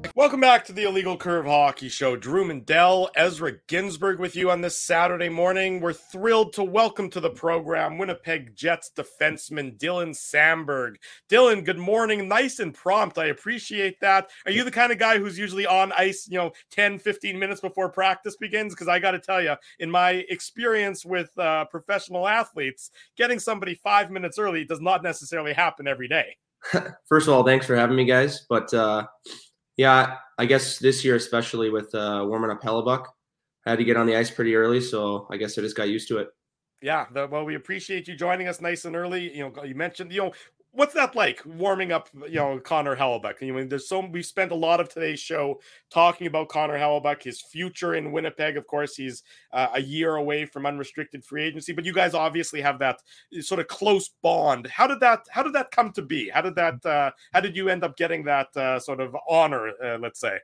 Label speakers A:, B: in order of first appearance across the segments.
A: Welcome back to the Illegal Curve Hockey Show. Drew Mandel, Ezra Ginsburg with you on this Saturday morning. We're thrilled to welcome to the program Winnipeg Jets defenseman Dylan Samberg. Dylan, good morning. Nice and prompt. I appreciate that. Are you the kind of guy who's usually on ice, 10, 15 minutes before practice begins? Because I got to tell you, in my experience with professional athletes, getting somebody 5 minutes early does not necessarily happen every day.
B: First of all, thanks for having me, guys. But yeah, I guess this year, especially with warming up Hellebuck, I had to get on the ice pretty early, so I guess I just got used to it.
A: Yeah, well, we appreciate you joining us nice and early. You mentioned, what's that like warming up, Connor Hellebuck? We've spent a lot of today's show talking about Connor Hellebuck, his future in Winnipeg. Of course, he's a year away from unrestricted free agency, but you guys obviously have that sort of close bond. How did that come to be? How did you end up getting that sort of honor, let's say?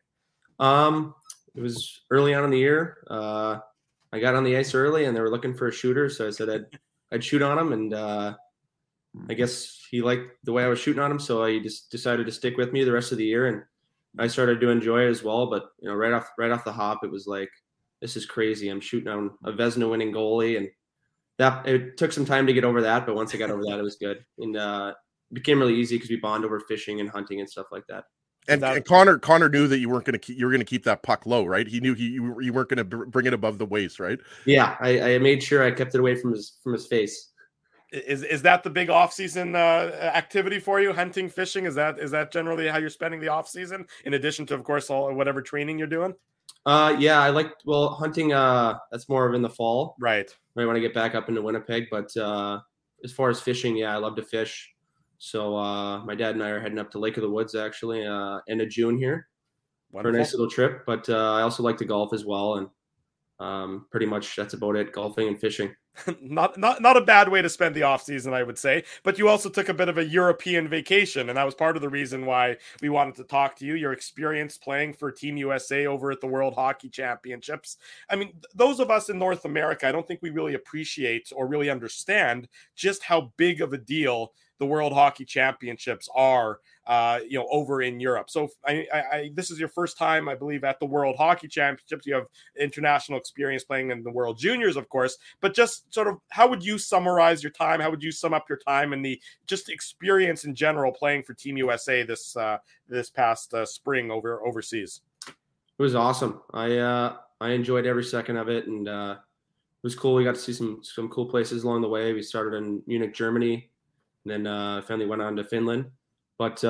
B: It was early on in the year. I got on the ice early, and they were looking for a shooter, so I said I'd shoot on him, and I guess he liked the way I was shooting on him, so he just decided to stick with me the rest of the year, and I started to enjoy it as well. But right off the hop, it was like, this is crazy. I'm shooting on a Vezina winning goalie, and that it took some time to get over that, but once I got over that, it was good, and it became really easy because we bond over fishing and hunting and stuff like that.
C: And Connor knew that you were going to keep that puck low, right? He knew you weren't going to bring it above the waist, right?
B: Yeah, I made sure I kept it away from his face.
A: Is that the big off-season activity for you? Hunting, fishing? Is that generally how you're spending the off-season, in addition to, of course, all whatever training you're doing?
B: Yeah, hunting. That's more of in the fall,
A: right
B: when I get back up into Winnipeg. But as far as fishing, yeah, I love to fish. So my dad and I are heading up to Lake of the Woods actually end of June here. Wonderful. For a nice little trip. But I also like to golf as well, and pretty much that's about it: golfing and fishing.
A: not a bad way to spend the off season, I would say. But you also took a bit of a European vacation, and that was part of the reason why we wanted to talk to you. Your experience playing for Team USA over at the World Hockey Championships. I mean, those of us in North America, I don't think we really appreciate or really understand just how big of a deal the World Hockey Championships are, over in Europe. So this is your first time, I believe, at the World Hockey Championships. You have international experience playing in the World Juniors, of course, but just sort of how would you summarize your time? How would you sum up your time and the just experience in general playing for Team USA this past spring overseas?
B: It was awesome. I enjoyed every second of it, and it was cool. We got to see some cool places along the way. We started in Munich, Germany, and then finally went on to Finland. But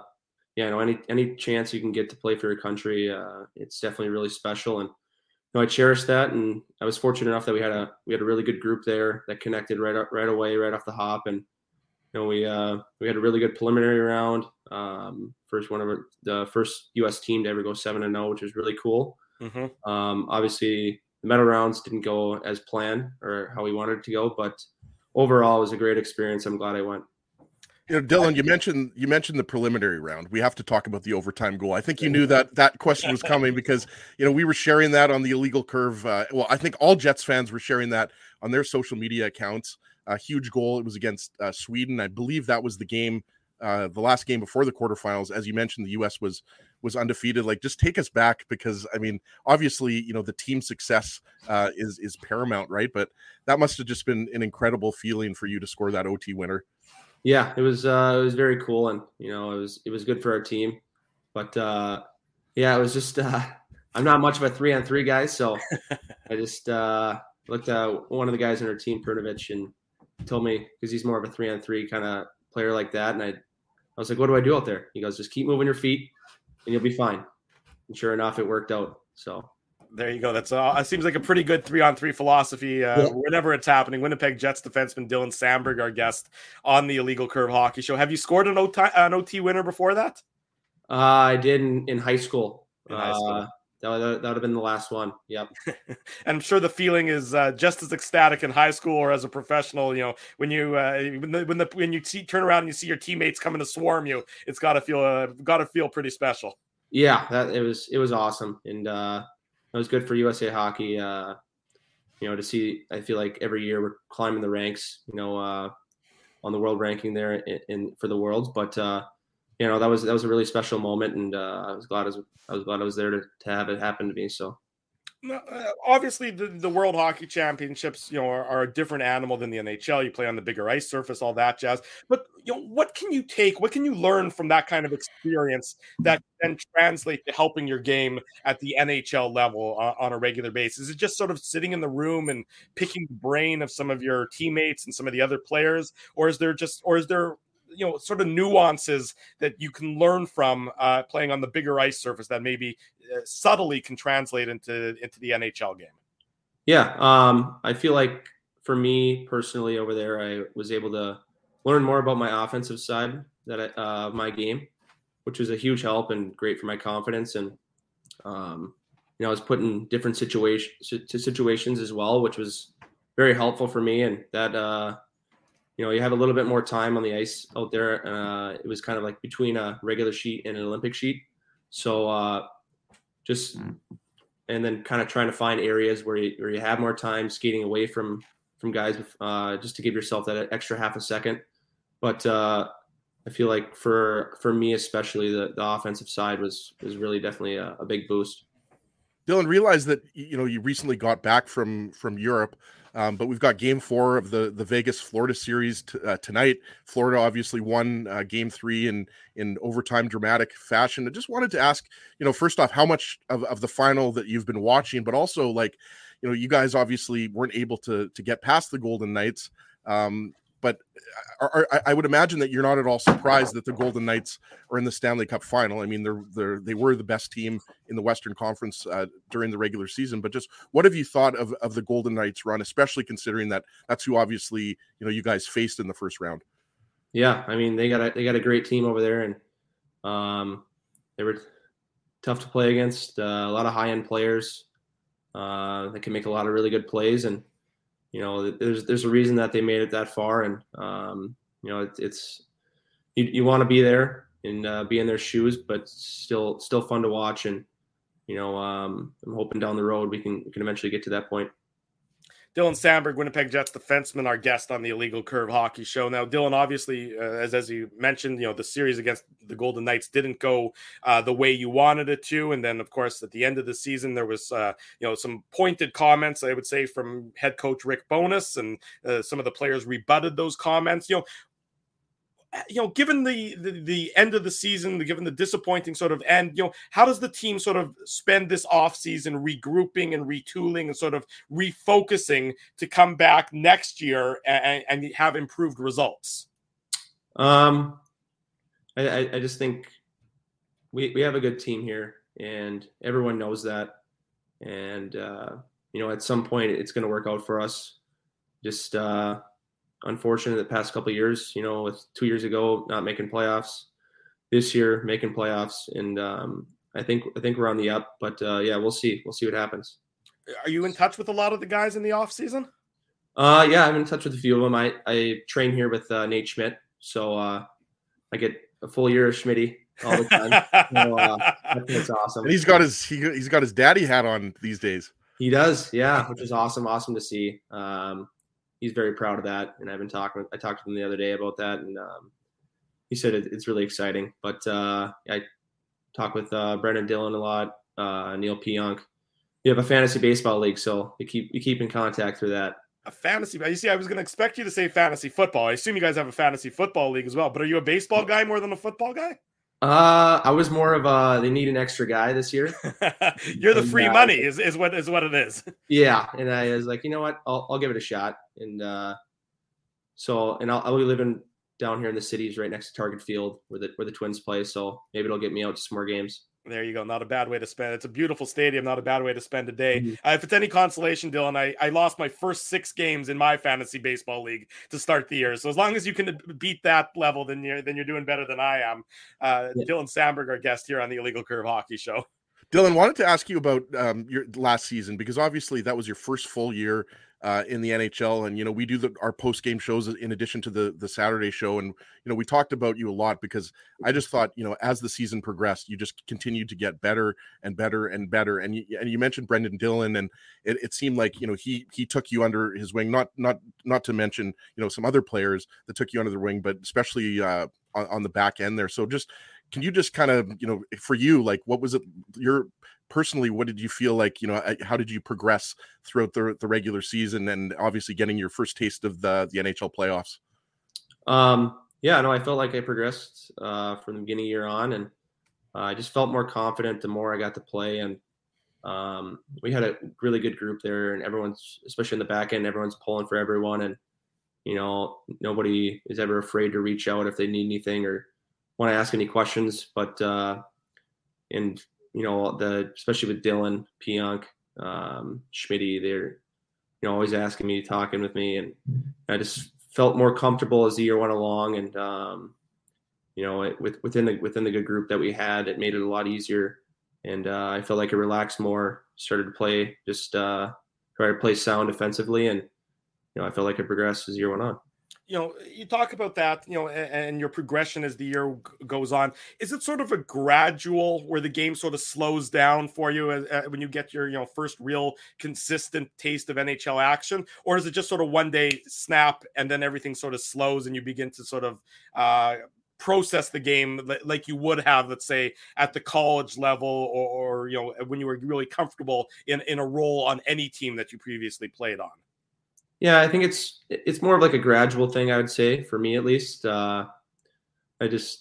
B: any chance you can get to play for your country, it's definitely really special. And I cherish that. And I was fortunate enough that we had a really good group there that connected right away, right off the hop. And we had a really good preliminary round. The first U.S. team to ever go 7-0, which was really cool.
A: Mm-hmm.
B: Obviously, the medal rounds didn't go as planned or how we wanted it to go, but overall, it was a great experience. I'm glad I went.
C: Dylan, you mentioned the preliminary round. We have to talk about the overtime goal. I think you knew that question was coming because we were sharing that on the Illegal Curve. I think all Jets fans were sharing that on their social media accounts. A huge goal. It was against Sweden. I believe that was the game, the last game before the quarterfinals. As you mentioned, the U.S. was undefeated. Like, just take us back, because I mean, obviously, the team success is paramount, right? But that must have just been an incredible feeling for you to score that OT winner.
B: Yeah, it was very cool, and it was good for our team. But it was just I'm not much of a 3-on-3 guy, so I just looked at one of the guys on our team, Pernovich, and told me, because he's more of a 3-on-3 kind of player like that, and I was like, what do I do out there? He goes, just keep moving your feet, and you'll be fine. And sure enough, it worked out. So.
A: There you go. That's it seems like a pretty good 3-on-3 philosophy whenever it's happening. Winnipeg Jets defenseman Dylan Samberg, our guest on the Illegal Curve Hockey Show. Have you scored an OT winner before that?
B: I did in high school.
A: That
B: would have been the last one. Yep.
A: And I'm sure the feeling is just as ecstatic in high school or as a professional. When you turn around and you see your teammates coming to swarm you, it's got to feel pretty special.
B: Yeah, it was awesome, and it was good for USA Hockey. To see. I feel like every year we're climbing the ranks. On the world ranking there for the Worlds, but that was a really special moment, and I was glad I was there to have it happen to me. So.
A: Obviously, the World Hockey Championships, are a different animal than the NHL. You play on the bigger ice surface, all that jazz. But what can you take? What can you learn from that kind of experience that then translate to helping your game at the NHL level on a regular basis? Is it just sort of sitting in the room and picking the brain of some of your teammates and some of the other players, or is there sort of nuances that you can learn from playing on the bigger ice surface that maybe subtly can translate into the NHL game?
B: Yeah, I feel like for me personally over there, I was able to learn more about my offensive side of my game, which was a huge help and great for my confidence. And I was put in different situations as well, which was very helpful for me. And that you have a little bit more time on the ice out there. It was kind of like between a regular sheet and an Olympic sheet. So and then kind of trying to find areas where you have more time skating away from guys, just to give yourself that extra half a second. But I feel like for me, especially the offensive side was really definitely a big boost.
C: Dylan, realize that you recently got back from Europe, but we've got Game 4 of the Vegas Florida series tonight. Florida obviously won Game 3 in overtime dramatic fashion. I just wanted to ask, first off, how much of the final that you've been watching, but also you guys obviously weren't able to get past the Golden Knights. But I would imagine that you're not at all surprised that the Golden Knights are in the Stanley Cup final. I mean, they were the best team in the Western Conference during the regular season. But just what have you thought of the Golden Knights run, especially considering that that's who obviously you guys faced in the first round?
B: Yeah, I mean they got a great team over there, and they were tough to play against. A lot of high end players that can make a lot of really good plays, and there's a reason that they made it that far, and it's you want to be there and be in their shoes, but still fun to watch, and I'm hoping down the road we can eventually get to that point.
A: Dylan Samberg, Winnipeg Jets defenseman, our guest on the Illegal Curve Hockey Show. Now, Dylan, obviously, as you mentioned, the series against the Golden Knights didn't go the way you wanted it to. And then, of course, at the end of the season, there was, some pointed comments, I would say, from head coach Rick Bowness, and some of the players rebutted those comments. Given the end of the season, given the disappointing sort of end, how does the team sort of spend this offseason regrouping and retooling and sort of refocusing to come back next year and have improved results?
B: I just think we have a good team here, and everyone knows that. And, at some point it's going to work out for us. Just, unfortunate the past couple of years, with 2 years ago not making playoffs, this year making playoffs, and I think we're on the up. But we'll see what happens.
A: Are you in touch with a lot of the guys in the off season?
B: Yeah, I'm in touch with a few of them. I train here with Nate Schmidt, so I get a full year of Schmitty all the time. So, I think it's awesome.
C: And he's got his daddy hat on these days.
B: He does, yeah, which is awesome to see. He's very proud of that, and I talked to him the other day about that, and he said it's really exciting. But I talk with Brendan Dillon a lot, Neil Pionk. You have a fantasy baseball league, so you keep in contact through that.
A: A fantasy, you see, I was going to expect you to say fantasy football. I assume you guys have a fantasy football league as well. But are you a baseball guy more than a football guy?
B: I was more of they need an extra guy this year.
A: You're the free money is what it is.
B: Yeah, and I was like, you know what, I'll give it a shot, and I'll be living down here in the cities right next to Target Field where the Twins play, so maybe it'll get me out to some more games.
A: There you go. Not a bad way to spend. It's a beautiful stadium. Not a bad way to spend a day. Mm-hmm. If it's any consolation, Dylan, I lost my first 6 games in my fantasy baseball league to start the year. So as long as you can beat that level, then you're doing better than I am. Dylan Samberg, our guest here on the Illegal Curve Hockey Show.
C: Dylan, wanted to ask you about your last season, because obviously that was your first full year in the NHL. And, we do our post-game shows in addition to the Saturday show. And, we talked about you a lot because I just thought, as the season progressed, you just continued to get better and better and better. And you mentioned Brendan Dillon, and it seemed like, he took you under his wing, not to mention, some other players that took you under the wing, but especially on the back end there. So can you just kind of, for you, like, what was it personally, what did you feel like, how did you progress throughout the regular season and obviously getting your first taste of the NHL playoffs?
B: Yeah, no, I felt like I progressed from the beginning of the year on, and I just felt more confident the more I got to play. And we had a really good group there, and everyone's, especially in the back end, everyone's pulling for everyone. And, nobody is ever afraid to reach out if they need anything or want to ask any questions. But, especially with Dylan, Pionk, Schmitty, they're, always asking me, talking with me. And I just felt more comfortable as the year went along. And, within the good group that we had, it made it a lot easier. And I felt like I relaxed more, started to play, try to play sound defensively. And, I felt like I progressed as the year went on.
A: You talk about that, and your progression as the year goes on. Is it sort of a gradual where the game sort of slows down for you when you get your, first real consistent taste of NHL action? Or is it just sort of one day snap and then everything sort of slows and you begin to sort of process the game like you would have, let's say, at the college level or when you were really comfortable in a role on any team that you previously played on?
B: Yeah, I think it's more of like a gradual thing, I would say, for me at least. I just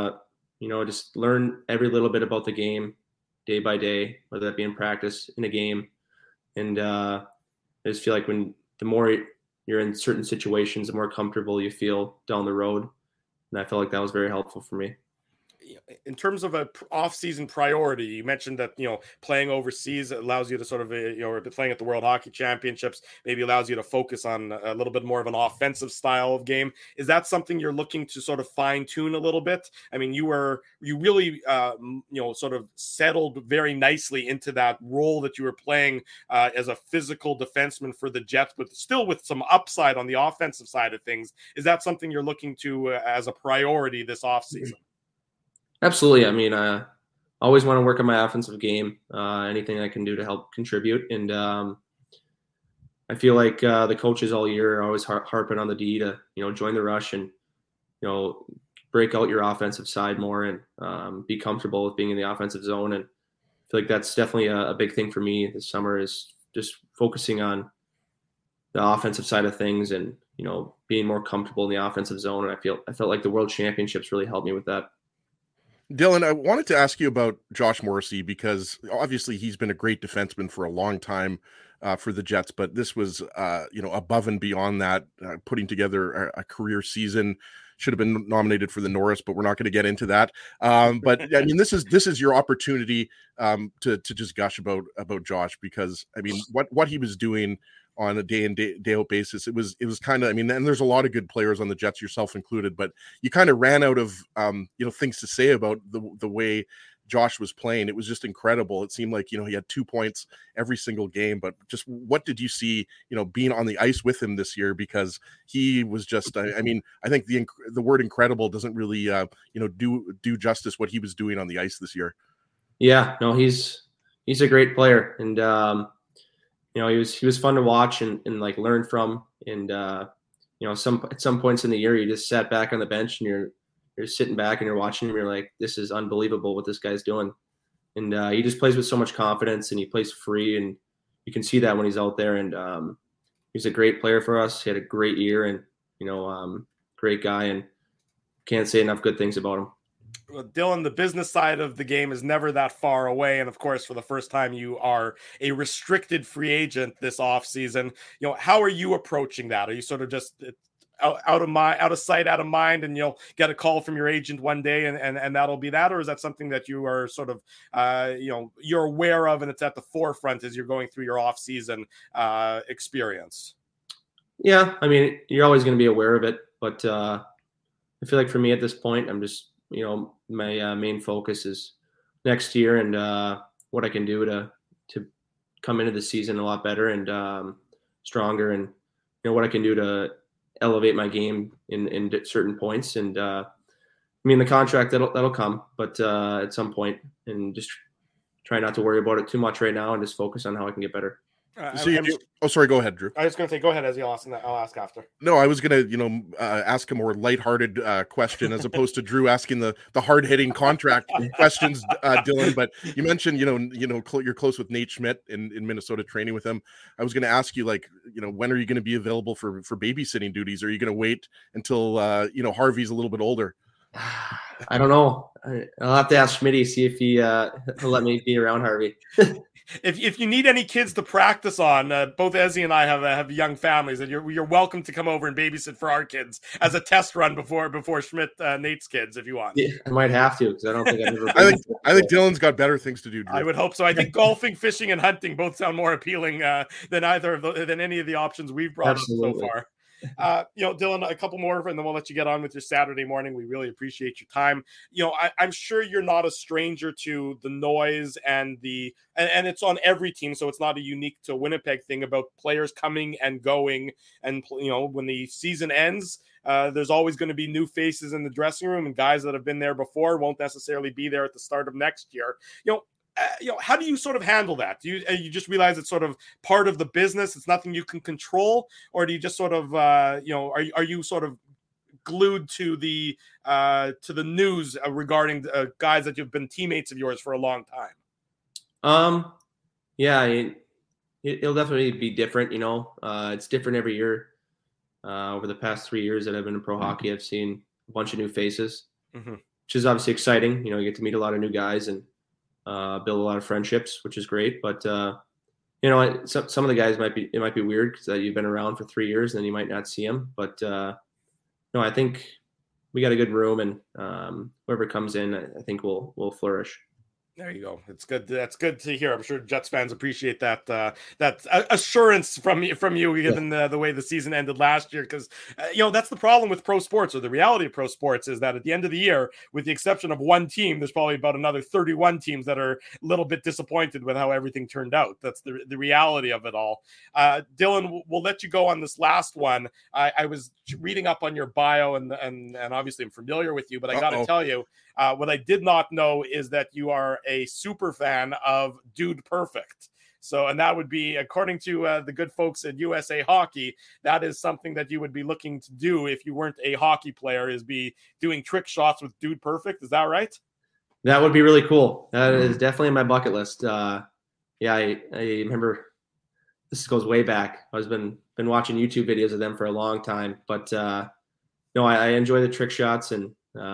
B: learn every little bit about the game day by day, whether that be in practice, in a game. And I just feel like the more you're in certain situations, the more comfortable you feel down the road. And I felt like that was very helpful for me.
A: In terms of a off-season priority, you mentioned that playing overseas allows you to sort of playing at the World Hockey Championships maybe allows you to focus on a little bit more of an offensive style of game. Is that something you're looking to sort of fine-tune a little bit? I mean, you really sort of settled very nicely into that role that you were playing as a physical defenseman for the Jets, but still with some upside on the offensive side of things. Is that something you're looking to as a priority this off-season?
B: Absolutely. I mean, I always want to work on my offensive game, anything I can do to help contribute. And I feel like the coaches all year are always harping on the D to, join the rush and, break out your offensive side more and be comfortable with being in the offensive zone. And I feel like that's definitely a big thing for me this summer is just focusing on the offensive side of things and, being more comfortable in the offensive zone. And I felt like the World Championships really helped me with that.
C: Dylan, I wanted to ask you about Josh Morrissey because obviously he's been a great defenseman for a long time for the Jets, but this was, above and beyond that, putting together a career season. Should have been nominated for the Norris, but we're not going to get into that. But I mean, this is your opportunity to just gush about Josh because I mean, what he was doing on a day in day out basis, it was kind of, I mean, and there's a lot of good players on the Jets, yourself included, but you kind of ran out of things to say about the way Josh was playing. It was just incredible. It seemed like he had 2 points every single game, but just what did you see being on the ice with him this year? Because he was just, I mean, I think the word incredible doesn't really do justice what he was doing on the ice this year.
B: Yeah, no, he's a great player, and he was fun to watch and like learn from. And at some points in the year, you just sat back on the bench and you're sitting back and you're watching him. You're like, this is unbelievable what this guy's doing. And he just plays with so much confidence and he plays free, and you can see that when he's out there. And he's a great player for us. He had a great year, and great guy, and can't say enough good things about him.
A: Well, Dylan, the business side of the game is never that far away. And of course, for the first time, you are a restricted free agent this offseason. How are you approaching that? Are you sort of just out of sight, out of mind, and you'll get a call from your agent one day and that'll be that? Or is that something that you are sort of, you're aware of and it's at the forefront as you're going through your offseason experience?
B: Yeah, I mean, you're always going to be aware of it. But I feel like for me at this point, I'm just, my main focus is next year and what I can do to come into the season a lot better and stronger, and what I can do to elevate my game in certain points. And I mean, the contract that'll come, but at some point, and just try not to worry about it too much right now, and just focus on how I can get better.
C: Sorry, go ahead, Drew.
A: I was going to say, go ahead, Ezzy. I'll ask after.
C: No, I was going to, ask a more lighthearted question as opposed to Drew asking the hard-hitting contract questions, Dylan. But you mentioned, you're close with Nate Schmidt in Minnesota, training with him. I was going to ask you, when are you going to be available for babysitting duties? Are you going to wait until Harvey's a little bit older?
B: I don't know. I'll have to ask Schmitty, see if he'll let me be around Harvey.
A: If you need any kids to practice on, both Ezzy and I have young families, and you're welcome to come over and babysit for our kids as a test run before Schmidt Nate's kids, if you want.
B: Yeah, I might have to, because I don't think I've ever.
C: I think Dylan's got better things to do, Drew.
A: I would hope so. I think golfing, fishing, and hunting both sound more appealing than any of the options we've brought up so far. Dylan, a couple more, and then we'll let you get on with your Saturday morning. We really appreciate your time. I'm sure you're not a stranger to the noise and it's on every team, so it's not a unique to Winnipeg thing about players coming and going. And when the season ends, there's always going to be new faces in the dressing room, and guys that have been there before won't necessarily be there at the start of next year. How do you sort of handle that? Do you just realize it's sort of part of the business? It's nothing you can control, or do you just sort of, are you sort of glued to the news regarding guys that you've been teammates of yours for a long time?
B: Yeah, it'll definitely be different. It's different every year. Over the past 3 years that I've been in pro hockey, I've seen a bunch of new faces, which is obviously exciting. You get to meet a lot of new guys and build a lot of friendships, which is great. But some of the guys it might be weird because you've been around for 3 years and then you might not see them. But I think we got a good room, and whoever comes in, I think will flourish.
A: There you go. It's good. That's good to hear. I'm sure Jets fans appreciate that assurance from you, given the way the season ended last year. Because that's the problem with pro sports, or the reality of pro sports, is that at the end of the year, with the exception of one team, there's probably about another 31 teams that are a little bit disappointed with how everything turned out. That's the reality of it all. Dylan, we'll let you go on this last one. I was reading up on your bio, and obviously I'm familiar with you, but I got to tell you, what I did not know is that you are a super fan of Dude Perfect. So, and that would be, according to the good folks at USA Hockey, that is something that you would be looking to do if you weren't a hockey player, is be doing trick shots with Dude Perfect. Is that right?
B: That would be really cool. That is definitely on my bucket list. I remember, this goes way back. I've been watching YouTube videos of them for a long time, but I enjoy the trick shots, and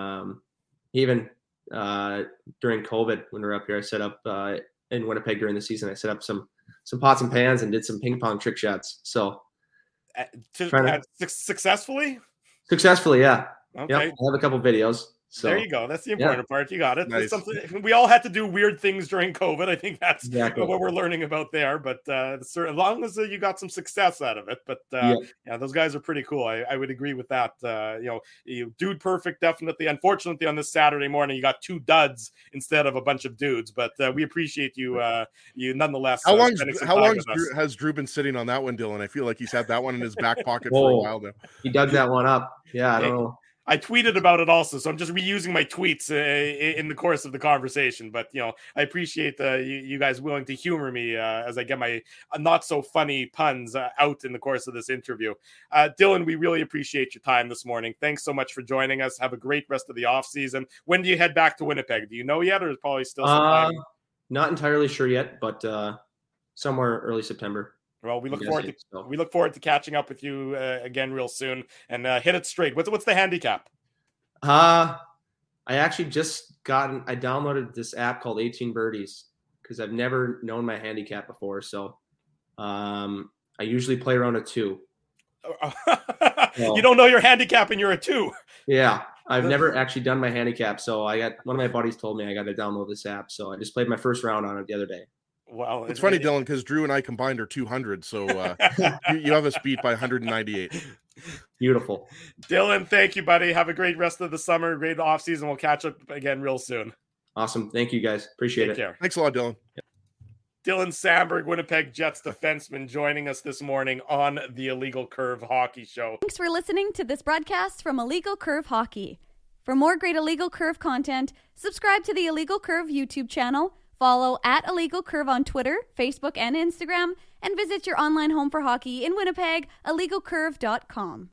B: even during COVID, when we were up here, I set up in Winnipeg during the season. I set up some pots and pans and did some ping pong trick shots. So
A: successfully,
B: yeah.
A: Okay.
B: Yep. I have a couple videes. So
A: there you go. That's the important part. You got it.
C: Nice.
A: Something we all had to do weird things during COVID. I think that's exactly what we're learning about there. But as long as you got some success out of it. But those guys are pretty cool. I would agree with that. Dude Perfect, definitely. Unfortunately, on this Saturday morning, you got two duds instead of a bunch of dudes. But we appreciate you nonetheless.
C: How long has Drew been sitting on that one, Dylan? I feel like he's had that one in his back pocket for a while now.
B: He dug that one up. Yeah, I don't know.
A: I tweeted about it also, so I'm just reusing my tweets in the course of the conversation. But, I appreciate you guys willing to humor me as I get my not so funny puns out in the course of this interview. Dylan, we really appreciate your time this morning. Thanks so much for joining us. Have a great rest of the off season. When do you head back to Winnipeg? Do you know yet, or is probably still some time?
B: Not entirely sure yet, but somewhere early September.
A: Well, we look forward to catching up with you again real soon, and hit it straight. What's the handicap?
B: I actually I downloaded this app called 18 Birdies because I've never known my handicap before. So I usually play around a 2.
A: You don't know your handicap and you're a 2.
B: Yeah, I've never actually done my handicap. So one of my buddies told me I got to download this app. So I just played my first round on it the other day.
A: Wow,
C: it's funny, Dylan, because Drew and I combined are 200, so you have us beat by 198.
B: Beautiful.
A: Dylan, thank you, buddy. Have a great rest of the summer, great off season. We'll catch up again real soon.
B: Awesome. Thank you, guys. Appreciate it.
A: Take care.
C: Thanks a lot, Dylan.
B: Yep.
A: Dylan Samberg, Winnipeg Jets defenseman, joining us this morning on the Illegal Curve Hockey Show.
D: Thanks for listening to this broadcast from Illegal Curve Hockey. For more great Illegal Curve content, subscribe to the Illegal Curve YouTube channel, follow at Illegal Curve on Twitter, Facebook, and Instagram, and visit your online home for hockey in Winnipeg, illegalcurve.com.